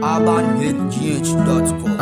urbanhitgh.com.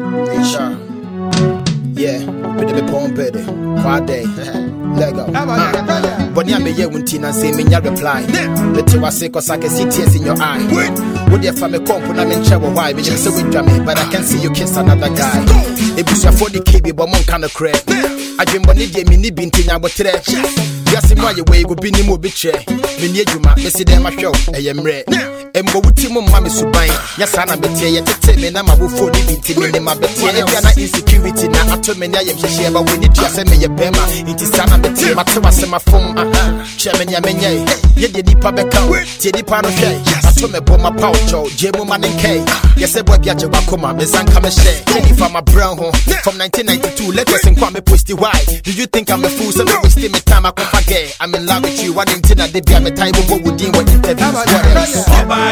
Yeah, with the pump ready. Quad day. Lego. But yeah, me wuntina say me ya reply. Let you say cause I can see tears in your eye. Would you find me component and trouble why? Me just say with me, but I can see you kiss another guy. It was your 40 KB, but one kind of crap. I dream one day, me need binting about trash. Yes, in my way, go be no bitch. Me near you, ma, me see them a show. I am red. And go with Timo Mammy Subai. Yes, I'm a better yet to tell me, and I'm a buffoon binting in my better. And if you're not insecurity, now I told me I am share, but we need to send me a bema. It is time I'm the team, I tell us my phone. Chairman Yamenye, yet the deep public out, Teddy Panoche. I told me bomb my pouch, Jemo Man and K. Yes, I work at your Bakoma, Miss Ankama share. Any from my brown home from 1992, let us inquire me pussy. Why do you think I'm a fool? So we still me time I come again. I'm in love with you, one in dinner, they be a time of what would deal with interviews. What else?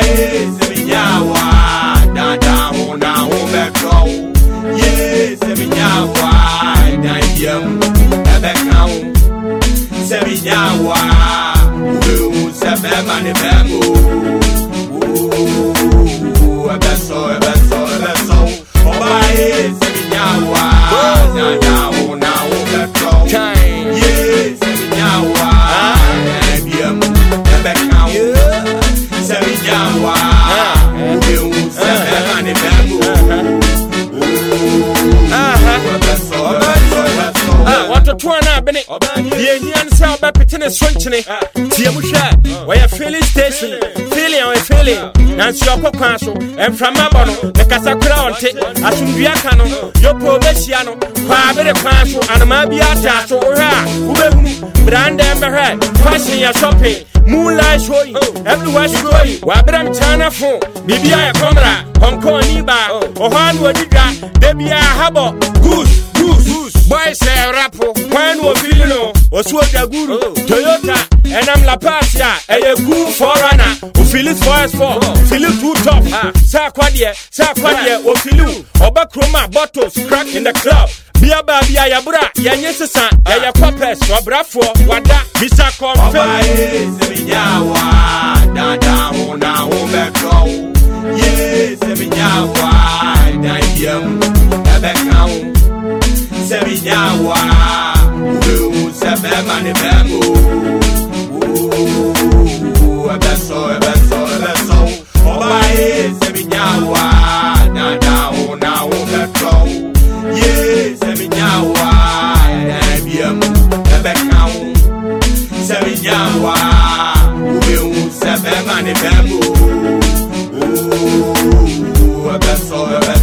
Dada, Mona, Metro. Yes, Seminawa, Diam, Abekau, Seminawa, who Sabema, Nemo, a vessel, Obae, Seminawa, Dada, Mona, Metro. Yes, Seminawa, Diam, Abekau, Seminawa, who Sabema, Nemo. What a twana Benny, the Indian South Baptist Swinchini, Tiamusha, where a filling station, filling or filling, and Shoko Council, and from Mabono, the Casacrown, Asumbiacano, Yopo Vesiano, Pabere Council, and Mabiata, so Brand Amber Head, passing your shopping, moonlight showing, everywhere going, Wabram China phone, maybe I a camera, Hong Kong Niba, or Hanwadiga, Debia Habo, Goose. Boy say rapo, when we feel or Swagger Guru, Toyota, and I'm La Pasia, a good forerunner, who feel it for us for, feel it too tough, Sakwadia, or Filu, or Backroma bottles crack in the club. Bia Babia Yabra, Yanyesa, Yaya Popes, or Brafo, Wada, Misa Confirm, Seminawa, Dada, Mona, Metro. Yes, Seminawa, Diam, Abekau. Seminawa, who Sabema Nemo, a vessel, Obae, Seminawa, Dada, now Metro. Yes, Seminawa, Diam, Abekau, Seminawa, who Sabema Nemo, a vessel.